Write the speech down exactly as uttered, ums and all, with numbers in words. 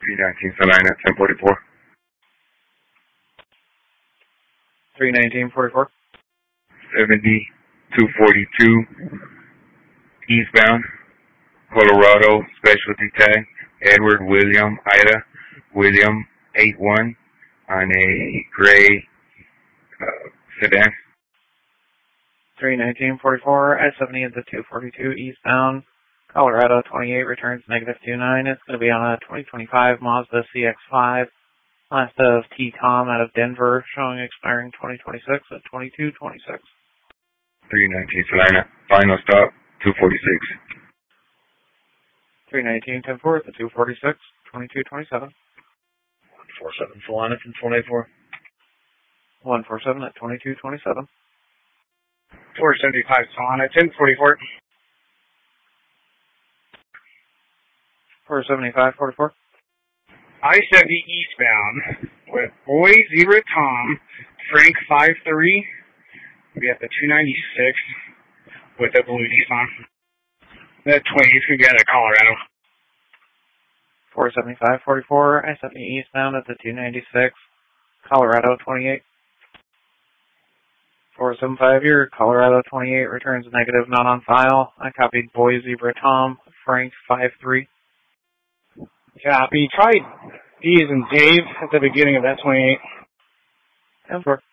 three nineteen Salina, ten forty-four. three nineteen forty-four. seventy, two forty-two, eastbound, Colorado, specialty tag, Edward William Ida, William eight one, on a gray uh, sedan. three nineteen forty-four, I seventy at the two forty-two eastbound, Colorado twenty-eight returns negative two nine. It's going to be on a twenty twenty-five Mazda C X five. Last of T-Com out of Denver, showing expiring twenty twenty-six at twenty-two twenty-six. three nineteen Salina, final stop, two forty-six. three nineteen ten four at the two forty-six, twenty-two twenty-seven. one forty-seven Salina from twenty-four. one forty-seven at twenty-two twenty-seven. four seventy-five Salina, ten forty-four. four seventy-five forty-four. I seventy eastbound with Boy Zebra Tom, Frank five three. Be at the two ninety-six with a blue Nissan. That twenty is going to be out of Colorado. four seventy-five forty-four, I seventy eastbound at the two ninety-six, Colorado twenty-eight. four seventy-five here, Colorado twenty-eight returns negative, not on file. I copied Boy Zebra Tom, Frank five three. Copy. Try D as in Dave at the beginning of that twenty-eight. ten four.